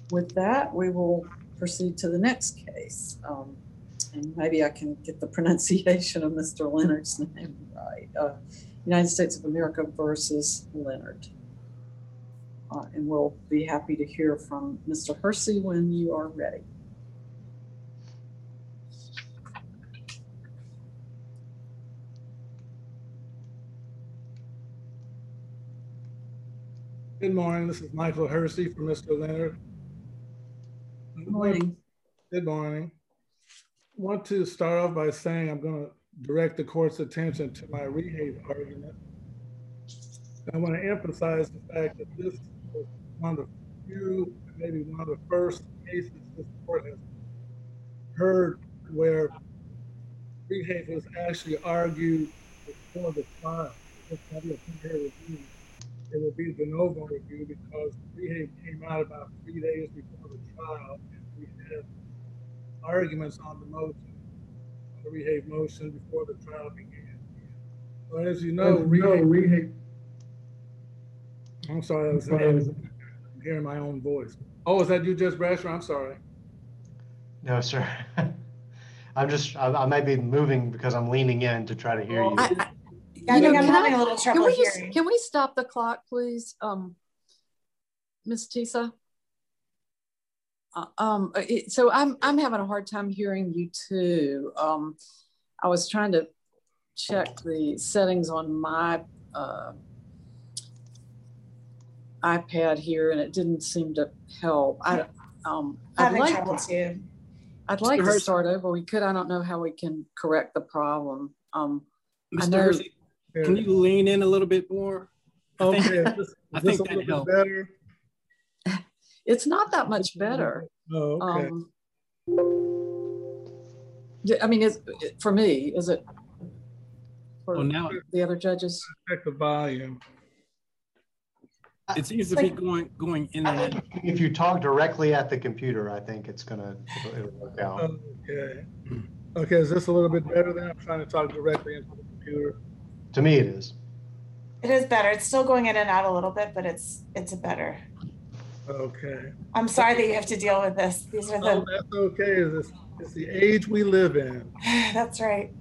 with that, we will proceed to the next case. And maybe I can get the pronunciation of Mr. Leonard's name right. United States of America versus Leonard. And we'll be happy to hear from Mr. Hersey when you are ready. Good morning. This is Michael Hersey for Mr. Leonard. Good morning. Good morning. I want to start off by saying I'm going to direct the court's attention to my rehab argument. I want to emphasize the fact that this was one of the few, maybe one of the first cases this court has heard where rehab was actually argued before the trial. It would be de novo review because rehab came out about 3 days before the trial, and we had arguments on the motion, on the rehab motion before the trial began. So as you know, rehab. I'm sorry, I was hearing my own voice. Oh, is that you, Judge Brasher? I'm sorry. No, sir. I may be moving because I'm leaning in to try to hear you. I'm having a little trouble hearing. Can we stop the clock, please, Ms. Tisa? So I'm having a hard time hearing you too. I was trying to check the settings on my iPad here, and it didn't seem to help. I'd like to start over. We could. I don't know how we can correct the problem. Mr. Hersey, can you lean in a little bit more? Okay, I think that helps. Better? It's not that much better. Oh, okay. I mean, for me, is it for now, the other judges? Check the volume. It seems to be going in and out. If you talk directly at the computer, I think it'll work out. Okay. Okay, is this a little bit better then? I'm trying to talk directly into the computer. To me, it is. It is better. It's still going in and out a little bit, but it's better. Okay. I'm sorry that you have to deal with this. These are the. Oh, that's okay. It's the age we live in. That's right.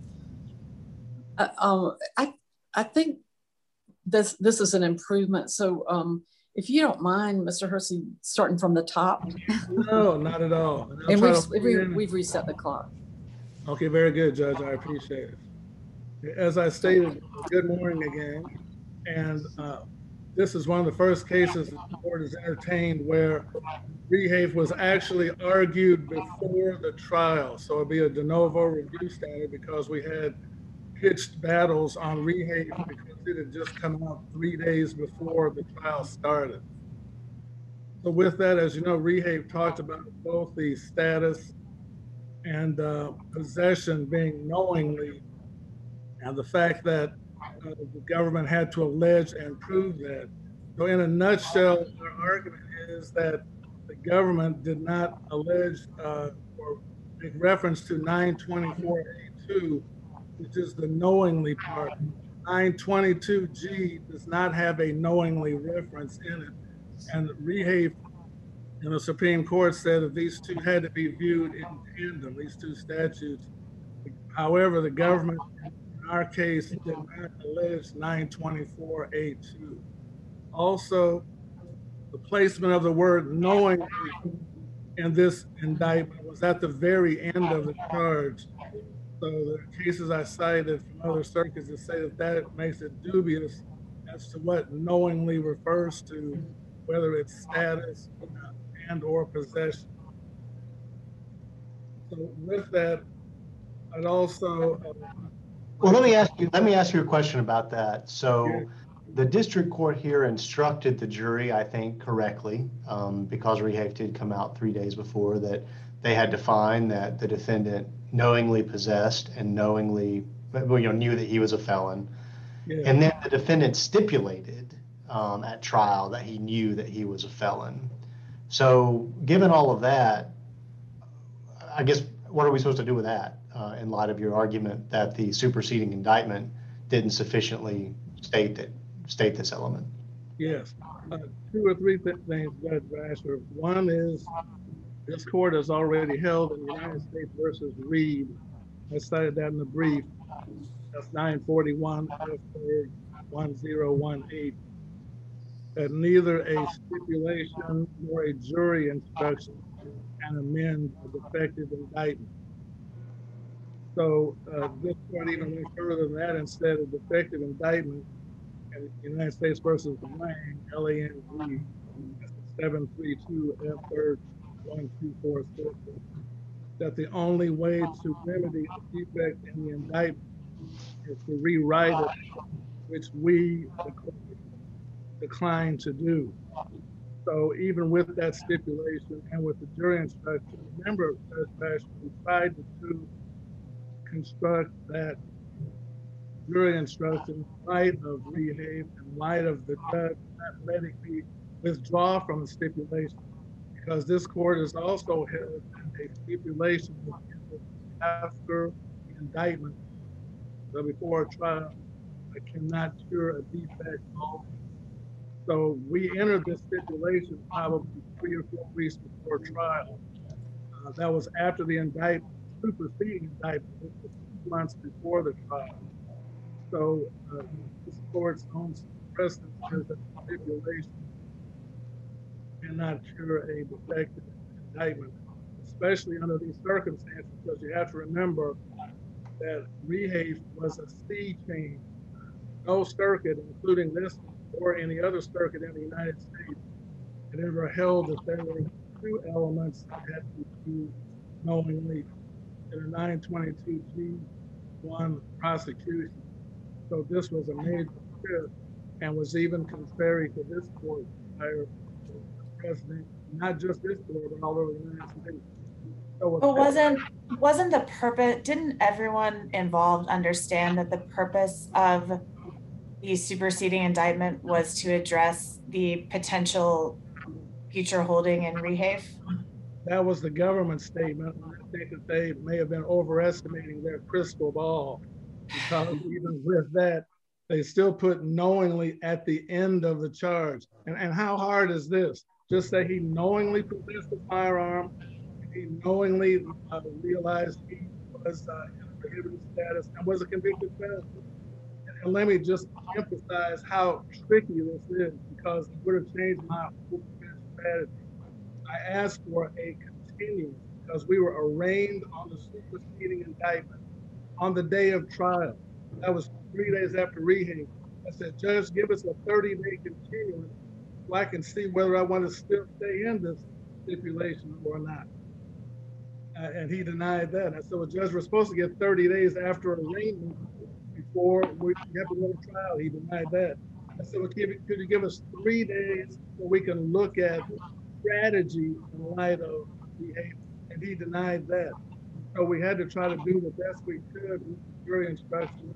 I think this is an improvement. So if you don't mind, Mr. Hersey, starting from the top. No, not at all. And we've reset the clock. Okay, very good, Judge. I appreciate it. As I stated, good morning again. And this is one of the first cases the court has entertained where rehave was actually argued before the trial. So it'll be a de novo review standard because we had pitched battles on rehave because it had just come out 3 days before the trial started. So with that, as you know, rehave talked about both the status and possession being knowingly, and the fact that the government had to allege and prove that. So in a nutshell, our argument is that the government did not allege or make reference to 924A2, which is the knowingly part. 922G does not have a knowingly reference in it. And rehave in the Supreme Court said that these two had to be viewed in tandem, these two statutes. However, the government, in our case, did not allege 924A2. Also, the placement of the word knowingly in this indictment was at the very end of the charge. So the cases I cited from other circuits that say that makes it dubious as to what knowingly refers to, whether it's status and or possession. So with that, I'd also well, let me ask you a question about that. So the district court here instructed the jury, I think correctly, because rehave did come out 3 days before, that they had to find that the defendant knowingly possessed and knowingly knew that he was a felon. Yeah. And then the defendant stipulated at trial that he knew that he was a felon. So given all of that, I guess, what are we supposed to do with that in light of your argument that the superseding indictment didn't sufficiently state this element? Yes. Two or three things, Judge Rasher. One is this court has already held in the United States versus Reed. I cited that in the brief. That's 941 F3rd 1018. That neither a stipulation nor a jury instruction can amend a defective indictment. So this court even went further than that and said a defective indictment in United States versus Lang, LANG, 732 F3rd 1246, that the only way to remedy a defect in the indictment is to rewrite it, which we, the court, declined to do. So even with that stipulation and with the jury instruction, remember, we tried to construct that jury instruction in light of rehab, in light of the judge not letting me withdraw from the stipulation, because this court has also held a stipulation after the indictment, but before a trial, I cannot cure a defect always. So we entered this stipulation probably 3 or 4 weeks before trial. That was after the indictment, superseding indictment, which was 2 months before the trial. So this court's own precedent says that the stipulation cannot cure a defective indictment, especially under these circumstances, because you have to remember that Rehafe was a sea change. No circuit, including this or any other circuit in the United States, had ever held that there were 2 elements that had to be knowingly in a 922 G1 prosecution. So this was a major shift and was even contrary to this court prior precedent, not just this court, but all over the United States. So But wasn't the purpose, didn't everyone involved understand that the purpose of the superseding indictment was to address the potential future holding in Rehafe? that was the government statement. I think that they may have been overestimating their crystal ball, because even with that, they still put knowingly at the end of the charge. And how hard is this? Just say he knowingly possessed a firearm, he knowingly realized he was in a prohibited status and was a convicted felon. And let me just emphasize how tricky this is, because it would have changed my whole strategy. I asked for a continuance because we were arraigned on the superseding indictment on the day of trial. That was 3 days after Rehafe. I said, Judge, give us a 30-day continuance so I can see whether I want to still stay in this stipulation or not. And he denied that. I said, well, Judge, we're supposed to get 30 days after arraignment before we have to go to trial. He denied that. I said, well, could you give us 3 days so we can look at strategy in light of Rehafe? And he denied that. So we had to try to do the best we could with the jury instruction.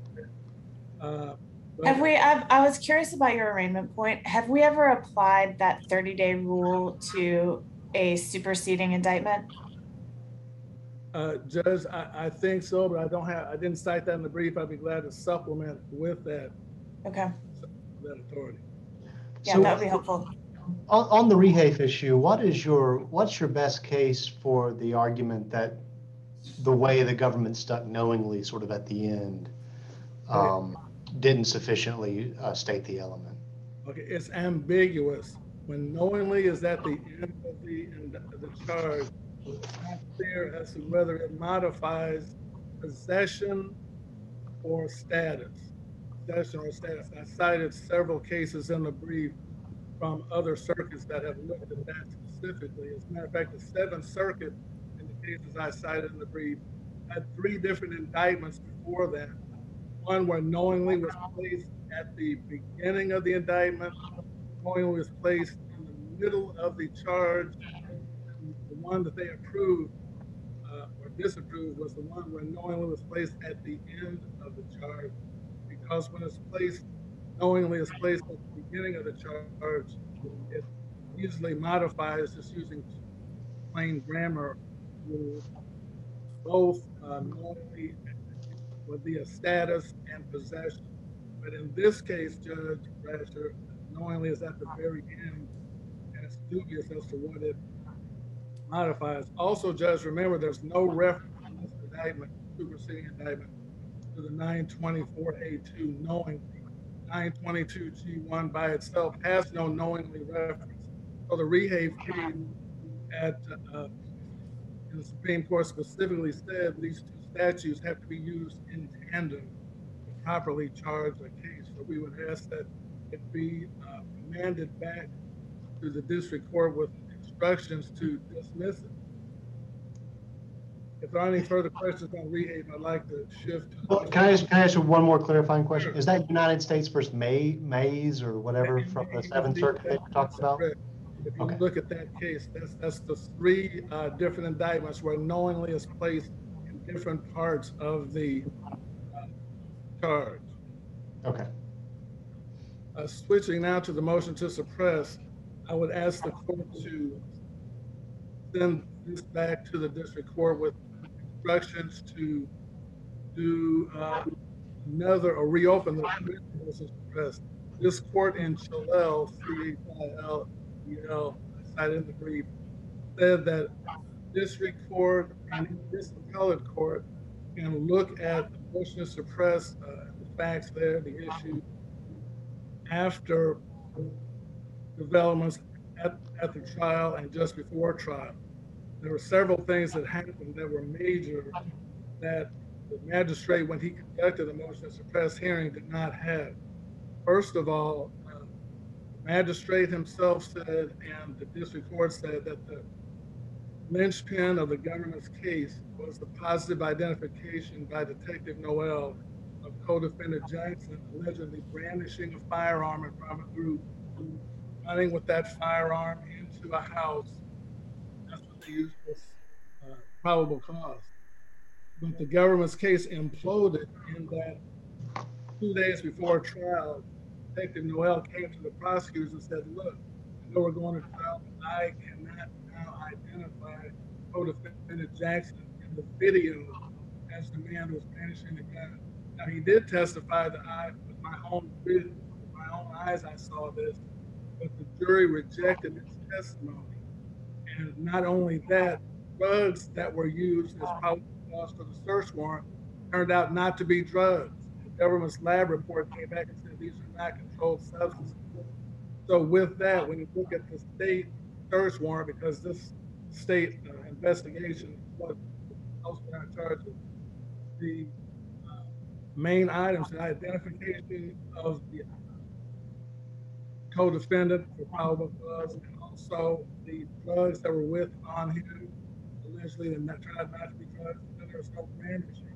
I was curious about your arraignment point. Have we ever applied that 30-day rule to a superseding indictment? Judge, I think so, but I didn't cite that in the brief. I'd be glad to supplement with that. Okay. That authority. Yeah, so, that would be helpful. On the Rehafe issue, what's your best case for the argument that the way the government stuck knowingly sort of at the end didn't sufficiently state the element? Okay, it's ambiguous. When knowingly is at the end of the charge, it's not clear as to whether it modifies possession or status. Possession or status. I cited several cases in the brief from other circuits that have looked at that specifically. As a matter of fact, the Seventh Circuit, in the cases I cited in the brief, had 3 different indictments before that. One where knowingly was placed at the beginning of the indictment, knowingly was placed in the middle of the charge, and the one that they approved or disapproved was the one where knowingly was placed at the end of the charge. Because when it's placed, knowingly is placed at the beginning of the charge, it usually modifies, just using plain grammar rules, both knowingly would be a status and possession. But in this case, Judge Rasher, knowingly is at the very end, and it's dubious as to what it modifies. Also, Judge, remember there's no reference in this indictment, superseding indictment, to the 924A2 knowingly. 922G1 by itself has no knowingly reference. So the Rehave case at in the Supreme Court specifically said these two statutes have to be used in tandem to properly charge a case. So we would ask that it be remanded back to the district court with instructions to dismiss it. If there are any further questions on Rehave, I'd like to shift to. Well, can I ask you one more clarifying question? Sure. Is that United States versus Mays or whatever from the Seventh Circuit that you talked about? If you look at that case, that's the three different indictments where knowingly is placed in different parts of the charge. Okay. Switching now to the motion to suppress, I would ask the court to send this back to the district court with instructions to do another or reopen the motion to suppress. This court in Chalel, C-H-I-L-E-L, cited in the brief, said that district court and this appellate court can look at the motion to suppress the facts there, the issue, after developments at the trial and just before trial. There were several things that happened that were major that the magistrate, when he conducted the motion to suppress hearing, did not have. First of all, the magistrate himself said, and the district court said, that the linchpin of the government's case was the positive identification by Detective Noel of co-defendant Jackson allegedly brandishing a firearm in front of a group, running with that firearm into a house. That's what they used as probable cause. But the government's case imploded in that 2 days before trial, Detective Noel came to the prosecutors and said, look, I know we're going to trial, but I cannot now identify co-defendant Jackson in the video as the man who was brandishing the gun. Now, he did testify that with my own eyes, I saw this, but the jury rejected his testimony. And not only that, drugs that were used as probable cause for the search warrant turned out not to be drugs. The government's lab report came back and said these are not controlled substances. So with that, when you look at the state search warrant, because this state investigation is what else we're in charge of, the main items, the identification of the co-defendant for probable cause, and also the drugs that were with on him, allegedly and tried not to be drugs, and there was no brandishing,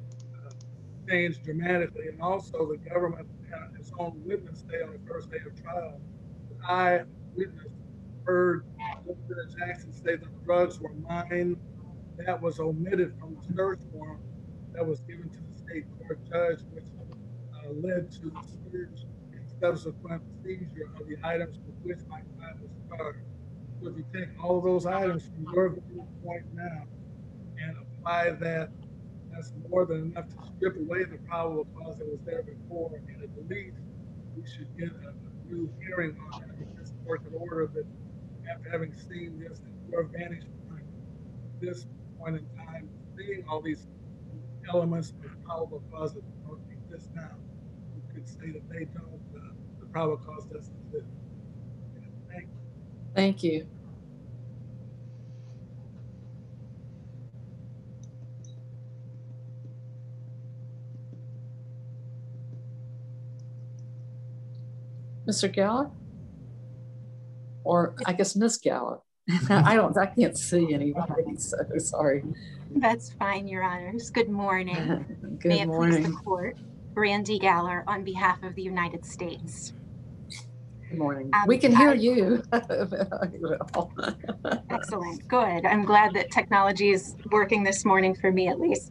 changed dramatically. And also the government had its own witness day on the first day of trial. The eyewitness heard Lieutenant Jackson say that the drugs were mine. That was omitted from the search warrant that was given to the state court judge, which led to the search and subsequent seizure of the items with which my client was charged. So if you take all of those items from your viewpoint now and apply that, that's more than enough to strip away the probable cause that was there before. And at least we should get a new hearing on that. This court could order that after having seen this at your vantage point, this point in time, seeing all these elements of probable cause that don't exist now, you could say that they don't, the probable cause doesn't exist. Thank you. Thank you. Mr. Gallup? Or I guess Ms. Gallup. I can't see anybody, so sorry. That's fine, Your Honors. Good morning. Good morning. May it please the court, Brandy Galler on behalf of the United States. Good morning. We can hear you. Excellent. Good. I'm glad that technology is working this morning for me, at least.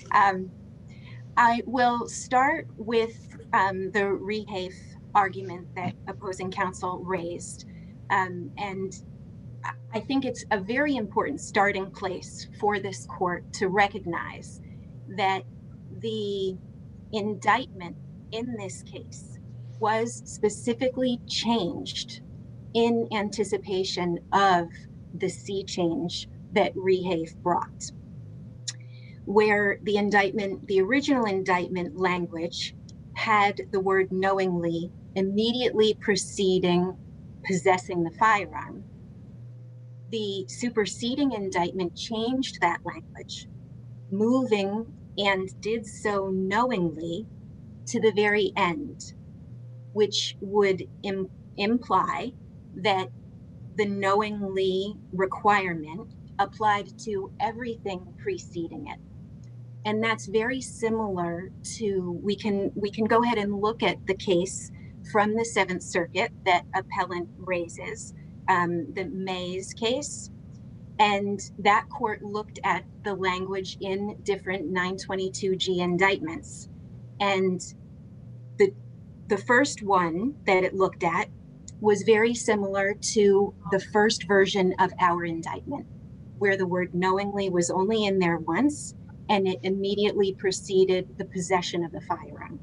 I will start with the Rehave argument that opposing counsel raised. And I think it's a very important starting place for this court to recognize that the indictment in this case was specifically changed in anticipation of the sea change that Rehafe brought, where the indictment, the original indictment language had the word knowingly immediately preceding possessing the firearm. The superseding indictment changed that language, moving and did so knowingly to the very end, which would imply that the knowingly requirement applied to everything preceding it. And that's very similar to, we can go ahead and look at the case from the Seventh Circuit that appellant raises, the Mays case. And that court looked at the language in different 922G indictments. And the first one that it looked at was very similar to the first version of our indictment, where the word knowingly was only in there once, and it immediately preceded the possession of the firearm.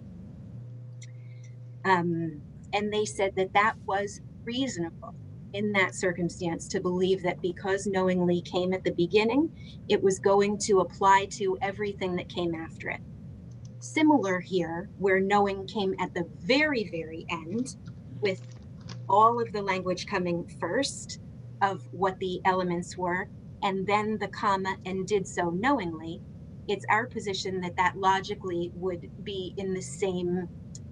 And they said that that was reasonable in that circumstance to believe that because knowingly came at the beginning, it was going to apply to everything that came after it. Similar here, where knowing came at the very, very end, with all of the language coming first of what the elements were, and then the comma, and did so knowingly. It's our position that that logically would be in the same,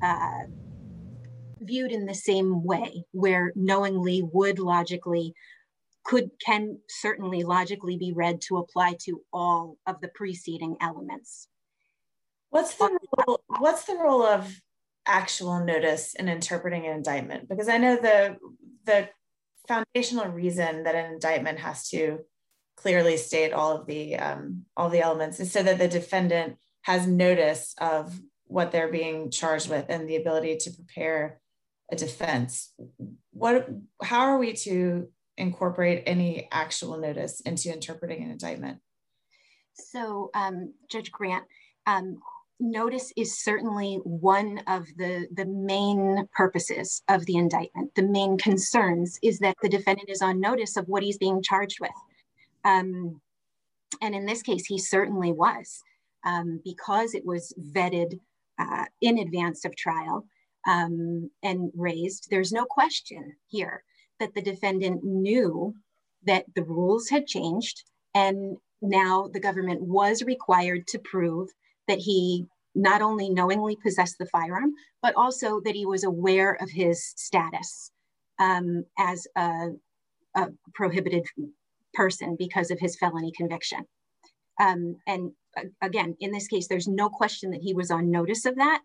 viewed in the same way, where knowingly would logically, can certainly logically be read to apply to all of the preceding elements. What's the role of actual notice in interpreting an indictment? Because I know the foundational reason that an indictment has to clearly state all the elements is so that the defendant has notice of what they're being charged with and the ability to prepare a defense. How are we to incorporate any actual notice into interpreting an indictment? So, Judge Grant, notice is certainly one of the main purposes of the indictment. The main concerns is that the defendant is on notice of what he's being charged with. And in this case, he certainly was, because it was vetted in advance of trial and raised. There's no question here that the defendant knew that the rules had changed, and now the government was required to prove that he not only knowingly possessed the firearm, but also that he was aware of his status as a prohibited person because of his felony conviction. And again, in this case, there's no question that he was on notice of that.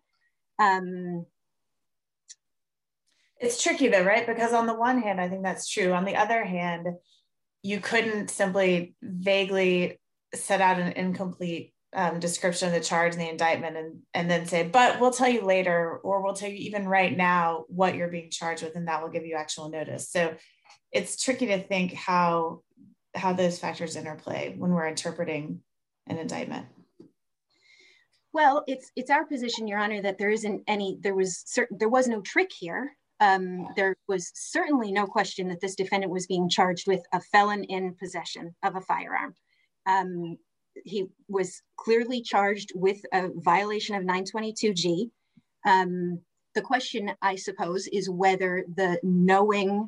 It's tricky though, right? Because on the one hand, I think that's true. On the other hand, you couldn't simply vaguely set out an incomplete description of the charge in the indictment and then say, but we'll tell you later, or we'll tell you even right now what you're being charged with, and that will give you actual notice. So it's tricky to think how those factors interplay when we're interpreting an indictment. Well, it's our position, Your Honor, that there was no trick here. There was certainly no question that this defendant was being charged with a felon in possession of a firearm. He was clearly charged with a violation of 922G. The question, I suppose, is whether the knowing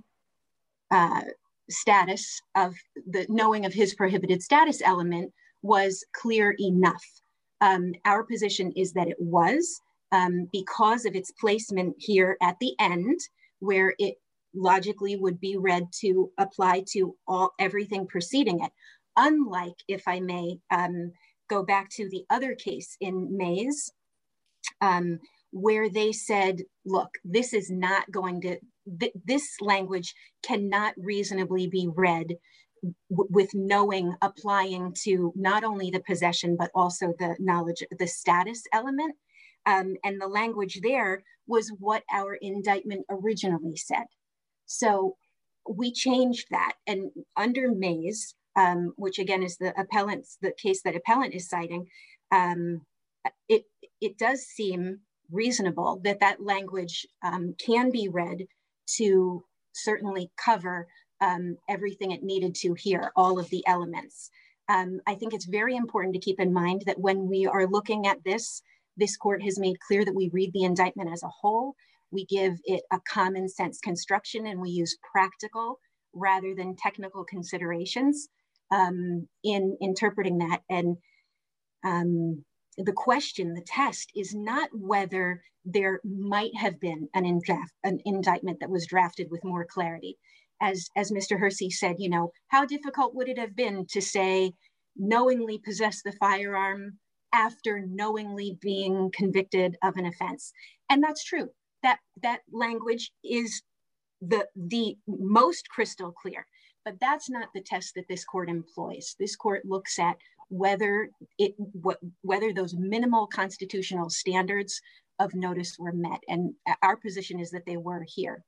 status of the knowing of his prohibited status element was clear enough. Our position is that it was, because of its placement here at the end, where it logically would be read to apply to everything preceding it. Unlike, if I may go back to the other case in Mays, where they said, look, this is not going to, this language cannot reasonably be read with knowing applying to not only the possession, but also the knowledge, the status element. And the language there was what our indictment originally said. So we changed that. And under Mays, which again is the case that appellant is citing, it does seem reasonable that that language can be read to certainly cover everything it needed to here, all of the elements. I think it's very important to keep in mind that when we are looking at this, this court has made clear that we read the indictment as a whole. We give it a common sense construction, and we use practical rather than technical considerations in interpreting that. And the question, the test, is not whether there might have been an indictment that was drafted with more clarity. As Mr. Hersey said, you know, how difficult would it have been to say knowingly possess the firearm after knowingly being convicted of an offense? And that's true. That language is the most crystal clear, but that's not the test that this court employs. This court looks at whether those minimal constitutional standards of notice were met, and our position is that they were here.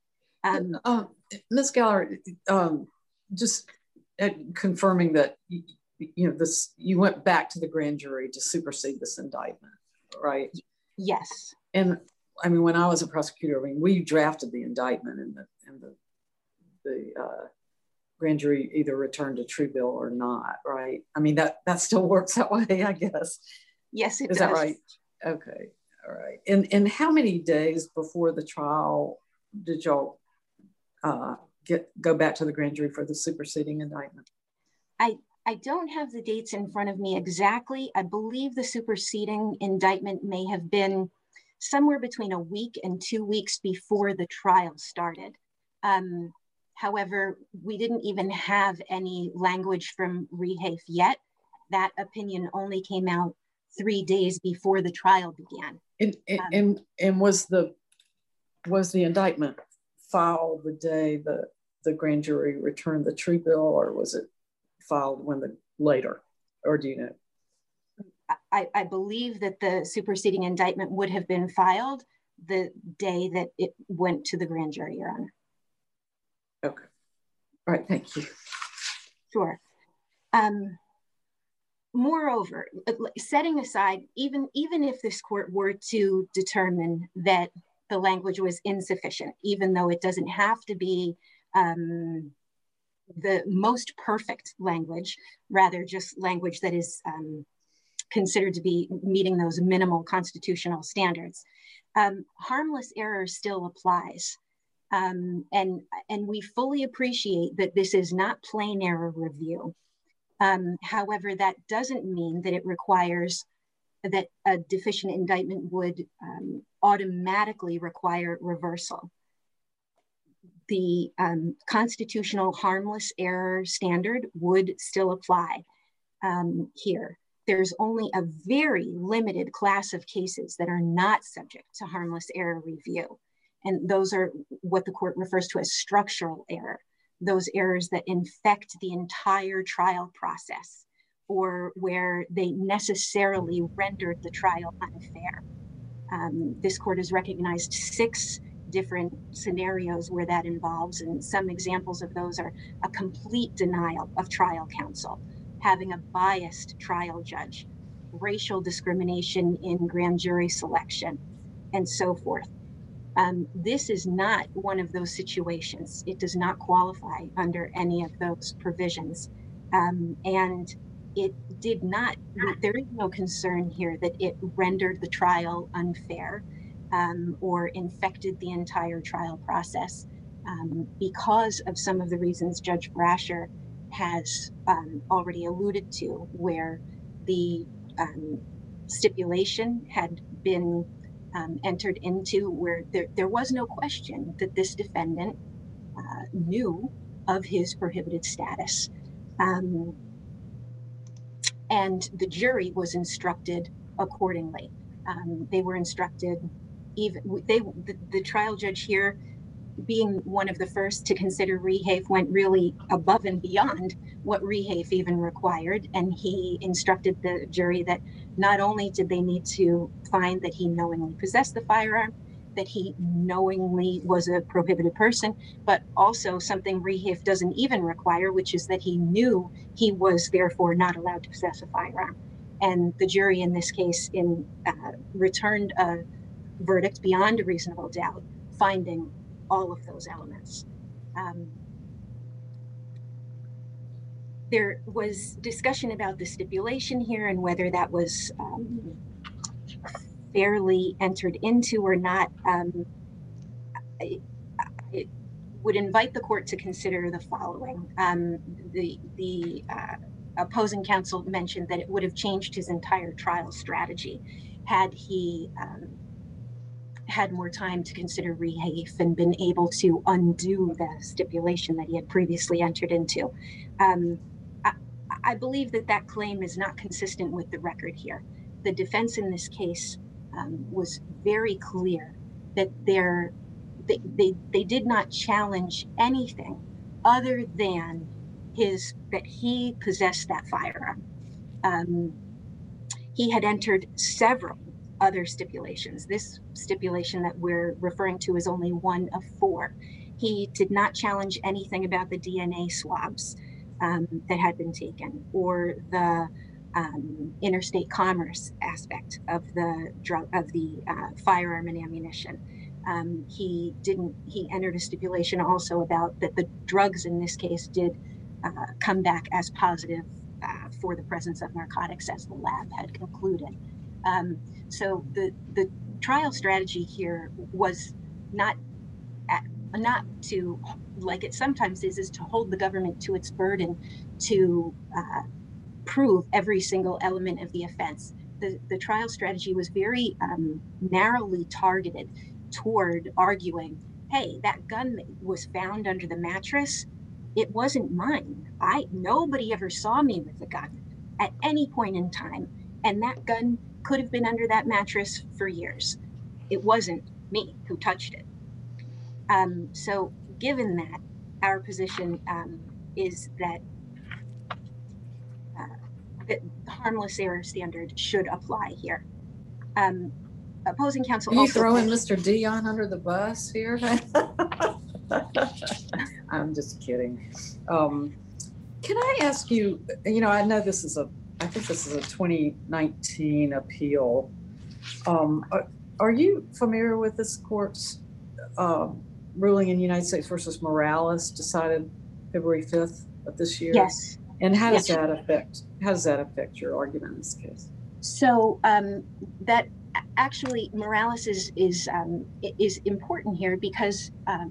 Ms. Geller, just confirming that you went back to the grand jury to supersede this indictment, right? Yes. And I mean, when I was a prosecutor, I mean, we drafted the indictment, and the grand jury either returned a true bill or not, right? I mean, that still works that way, I guess. Yes, it does. Is that right? Okay, all right. And how many days before the trial did y'all go back to the grand jury for the superseding indictment? I don't have the dates in front of me exactly. I believe the superseding indictment may have been somewhere between a week and 2 weeks before the trial started. However, we didn't even have any language from Rehafe yet. That opinion only came out 3 days before the trial began. And was the indictment filed the day the grand jury returned the true bill, or was it filed later, or do you know? I believe that the superseding indictment would have been filed the day that it went to the grand jury, Your Honor. Okay. All right, thank you. Sure. Moreover, setting aside, even if this court were to determine that the language was insufficient, even though it doesn't have to be the most perfect language, rather just language that is considered to be meeting those minimal constitutional standards, harmless error still applies. And we fully appreciate that this is not plain error review. However, that doesn't mean that it requires that a deficient indictment would automatically require reversal. The constitutional harmless error standard would still apply here. There's only a very limited class of cases that are not subject to harmless error review. And those are what the court refers to as structural error, those errors that infect the entire trial process, or where they necessarily rendered the trial unfair. This court has recognized 6 different scenarios where that involves, and some examples of those are a complete denial of trial counsel, having a biased trial judge, racial discrimination in grand jury selection, and so forth. This is not one of those situations. It does not qualify under any of those provisions. And it did not, there is no concern here that it rendered the trial unfair or infected the entire trial process because of some of the reasons Judge Brasher has already alluded to, where the stipulation had been entered into, where there was no question that this defendant knew of his prohibited status. And the jury was instructed accordingly. They were instructed, the trial judge here, being one of the first to consider Rehafe, went really above and beyond what Rehafe even required. And he instructed the jury that not only did they need to find that he knowingly possessed the firearm, that he knowingly was a prohibited person, but also something Rehafe doesn't even require, which is that he knew he was therefore not allowed to possess a firearm. And the jury in this case returned a verdict beyond a reasonable doubt, finding all of those elements. There was discussion about the stipulation here and whether that was fairly entered into or not. I would invite the court to consider the following. The opposing counsel mentioned that it would have changed his entire trial strategy had he had more time to consider rehafe and been able to undo the stipulation that he had previously entered into. I believe that that claim is not consistent with the record here. The defense in this case was very clear that they did not challenge anything other than that he possessed that firearm. He had entered several other stipulations. This stipulation that we're referring to is only one of 4. He did not challenge anything about the DNA swabs that had been taken, or the interstate commerce aspect of the firearm and ammunition. He entered a stipulation also about that the drugs in this case did come back as positive for the presence of narcotics, as the lab had concluded. So the trial strategy here was not to, like it sometimes is to hold the government to its burden to prove every single element of the offense. The trial strategy was very narrowly targeted toward arguing, hey, that gun that was found under the mattress, it wasn't mine. Nobody ever saw me with the gun at any point in time, and that gun could have been under that mattress for years. It wasn't me who touched it. So given that, our position is that the harmless error standard should apply here. Opposing counsel Are you also throwing Mr. Dion under the bus here? I'm just kidding. Can I ask you, I know I think this is a 2019 appeal. Are you familiar with this court's ruling in United States versus Morales, decided February 5th of this year? Yes. And how does that affect your argument in this case? So that actually Morales is important here because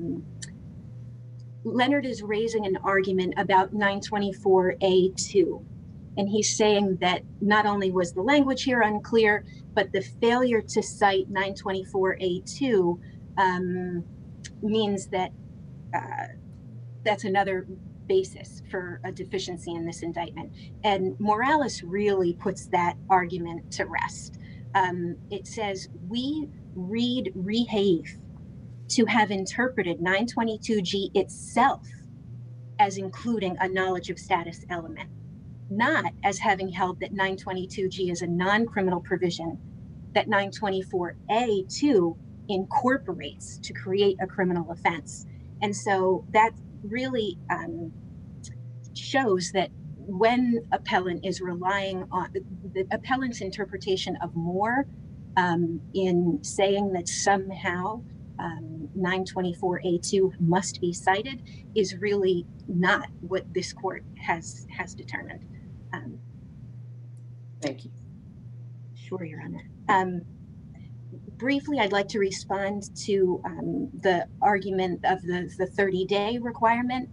Leonard is raising an argument about 924A2. And he's saying that not only was the language here unclear, but the failure to cite 924A2 means that that's another basis for a deficiency in this indictment. And Morales really puts that argument to rest. It says, we read rehafe to have interpreted 922G itself as including a knowledge of status element, not as having held that 922G is a non-criminal provision that 924A2 incorporates to create a criminal offense. And so that really shows that when appellant is relying on the appellant's interpretation of Moore in saying that somehow 924A2 must be cited is really not what this court has determined. Thank you. Sure, Your Honor. Briefly, I'd like to respond to the argument of the 30-day requirement.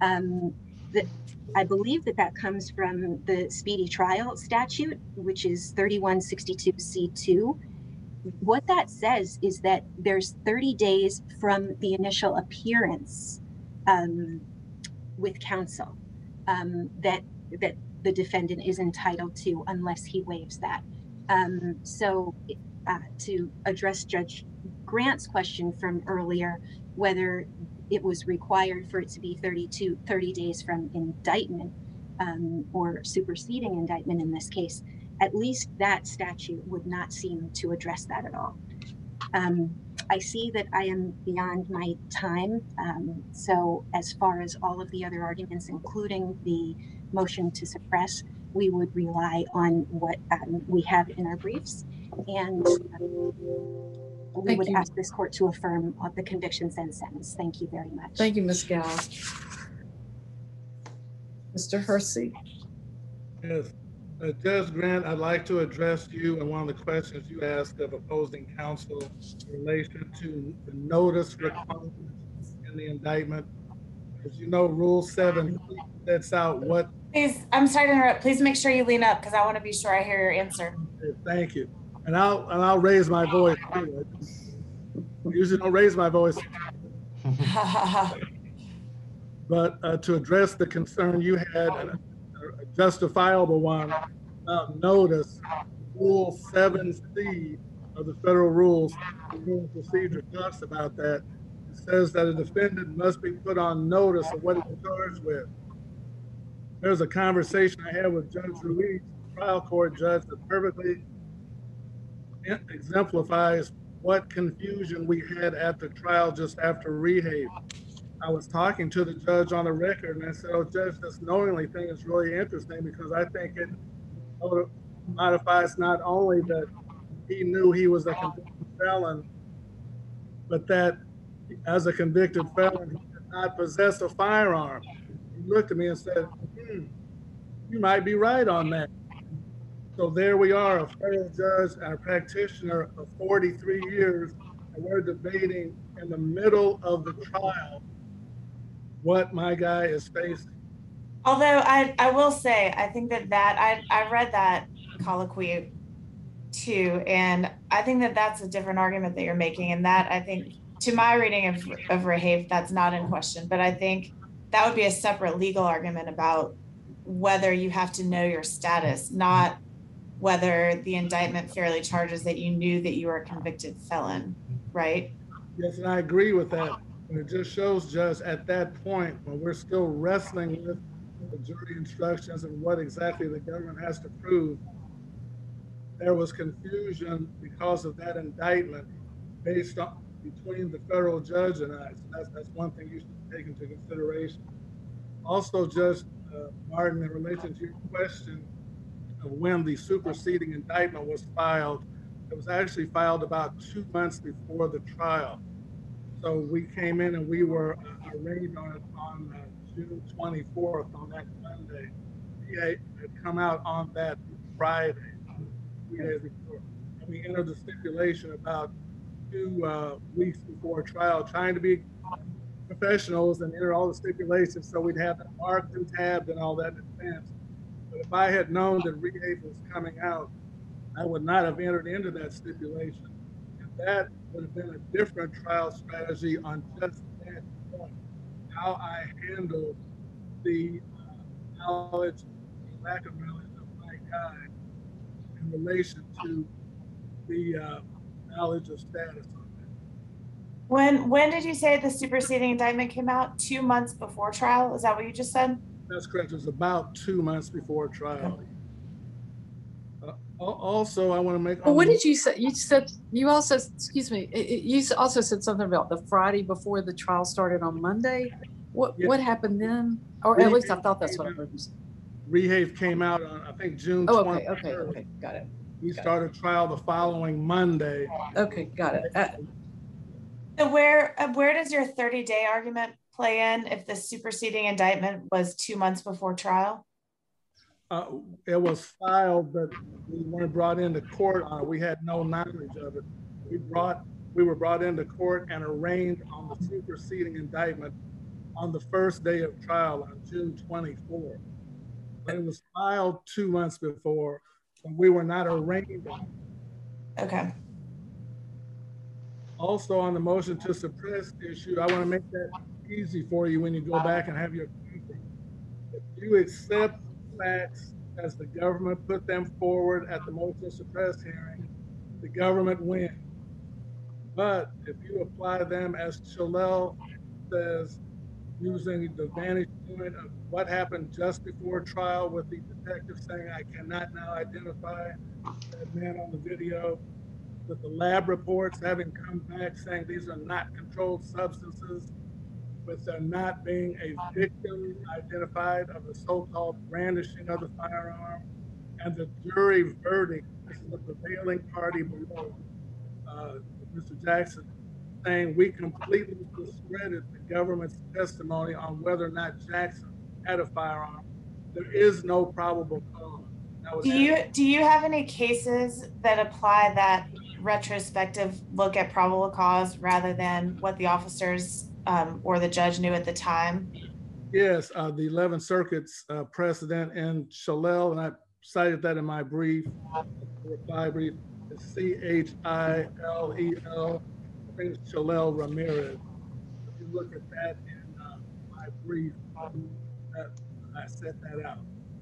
I believe that comes from the speedy trial statute, which is 3162C2. What that says is that there's 30 days from the initial appearance with counsel that the defendant is entitled to unless he waives that. So to address Judge Grant's question from earlier, whether it was required for it to be 30 days from indictment or superseding indictment in this case, at least that statute would not seem to address that at all. I see that I am beyond my time. So as far as all of the other arguments, including the motion to suppress, we would rely on what we have in our briefs. And we Thank would you. ask this court to affirm the convictions and sentence. Thank you very much. Thank you, Ms. Gallo. Mr. Hersey. Yes. Judge Grant, I'd like to address you and one of the questions you asked of opposing counsel in relation to the notice requirements in the indictment. As you know, Rule 7 sets out what. Please, I'm sorry to interrupt. Please make sure you lean up because I want to be sure I hear your answer. Thank you. And I'll raise my voice. I usually don't raise my voice. But to address the concern you had, a justifiable one, about notice, Rule 7C of the federal rules, the rule of procedure talks about that. It says that a defendant must be put on notice of what he's charged with. There's a conversation I had with Judge Ruiz, trial court judge, that perfectly exemplifies what confusion we had at the trial just after rehab. I was talking to the judge on the record and I said, oh, Judge, this knowingly thing is really interesting because I think it modifies not only that he knew he was a convicted felon, but that as a convicted felon, he did not possess a firearm. He looked at me and said, you might be right on that. So there we are, a federal judge and a practitioner of 43 years, and we're debating in the middle of the trial what my guy is facing. Although I will say, I think that I read that colloquy too, and I think that that's a different argument that you're making, and that I think, to my reading of Rahaf, that's not in question, but I think that would be a separate legal argument about whether you have to know your status, not whether the indictment fairly charges that you knew that you were a convicted felon, right? Yes, and I agree with that. And it just shows, Judge, at that point, when we're still wrestling with the jury instructions and what exactly the government has to prove, there was confusion because of that indictment based on between the federal judge and I. So that's one thing you should take into consideration. Also, Judge Martin, in relation to your question of when the superseding indictment was filed, it was actually filed about 2 months before the trial. So we came in and we were arraigned on it on June 24th, on that Monday. He had come out on that Friday, 3 days before. And we entered the stipulation about 2 weeks before trial, trying to be professionals and enter all the stipulations so we'd have them marked and tabbed and all that in advance. But if I had known that Rahaf was coming out, I would not have entered into that stipulation. And that would have been a different trial strategy on just that point. How I handled the knowledge, the lack of knowledge of my guy in relation to the knowledge of status on that. When did you say the superseding indictment came out? 2 months before trial? Is that what you just said? That's correct. It was about 2 months before trial. Also, I want to make. Well, what did you say? You said you also, excuse me, you also said something about the Friday before the trial started on Monday. What happened then? Or at least I thought that's what I heard you say. Rahaf came out on, I think, June 23rd. Okay, got it. We started trial the following Monday. Okay, got it. So where does your 30-day argument play in if the superseding indictment was 2 months before trial? It was filed, but we weren't brought into court on it. We had no knowledge of it. We were brought into court and arraigned on the superseding indictment on the first day of trial on June 24th. But it was filed 2 months before, and we were not arraigned on it. Okay. Also, on the motion to suppress issue, I want to make that easy for you when you go back and have your briefing. If you accept facts as the government put them forward at the motion to suppress hearing, the government wins. But if you apply them as Chalel says, using the vantage point of what happened just before trial with the detective saying, I cannot now identify that man on the video, with the lab reports having come back saying these are not controlled substances, with there not being a victim identified of the so-called brandishing of the firearm, and the jury verdict, this is the prevailing party below, Mr. Jackson, saying we completely discredit the government's testimony on whether or not Jackson had a firearm. There is no probable cause. Do you have any cases that apply that retrospective look at probable cause rather than what the officers or the judge knew at the time? Yes, the 11th Circuit's precedent in Chalel, and I cited that in my brief, reply brief, is Chilel, I think it's Chalel Ramirez. If you look at that in my brief, I set that out.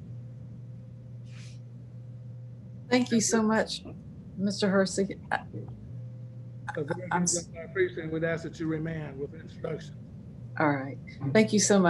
Thank you so much, Mr. Hersey. I appreciate it. We'd ask that you remand with instructions. All right. Thank you so much.